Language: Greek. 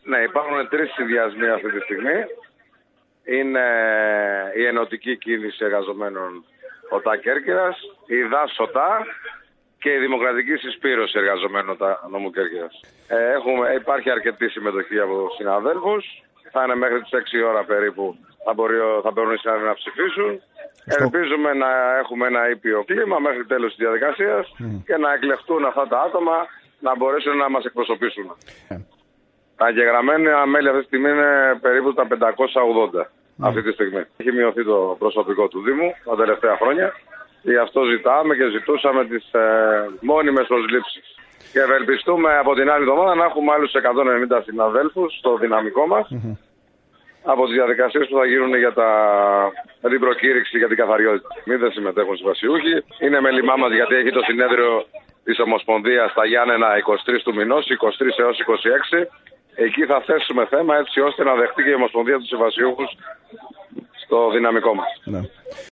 Ναι, υπάρχουν 3 συνδυασμοί αυτή τη στιγμή. Είναι η Ενωτική Κίνηση Εργαζομένων ΟΤΑ Κέρκυρας, η ΔΑΣ ΟΤΑ και η Δημοκρατική Συσπήρωση Εργαζομένων ΟΤΑ νομού Κέρκυρας. Υπάρχει αρκετή συμμετοχή από συναδέλφους. Θα είναι μέχρι τις 6 ώρα περίπου θα μπορούν οι συνάδελφοι να ψηφίσουν. Ελπίζουμε να έχουμε ένα ήπιο κλίμα μέχρι τέλος της διαδικασίας και να εκλεχτούν αυτά τα άτομα να μπορέσουν να μας εκπροσωπήσουν. Τα εγγεγραμμένα μέλη αυτή τη στιγμή είναι περίπου τα 580 αυτή τη στιγμή. Έχει μειωθεί το προσωπικό του Δήμου τα τελευταία χρόνια. Γι' αυτό ζητάμε και ζητούσαμε τις μόνιμες προσλήψεις. Και ευελπιστούμε από την άλλη εβδομάδα να έχουμε άλλους 190 συναδέλφους στο δυναμικό μας από τις διαδικασίες που θα γίνουν για την προκήρυξη για την καθαριότητα. Μην δεν συμμετέχουν συμβασιούχοι. Είναι μέλημά μας γιατί έχει το συνέδριο της Ομοσπονδίας στα Γιάννενα 23 του μηνός, 23 έως 26. Εκεί θα θέσουμε θέμα έτσι ώστε να δεχτεί και η Ομοσπονδία τους συμβασιούχους στο δυναμικό μας. Ναι.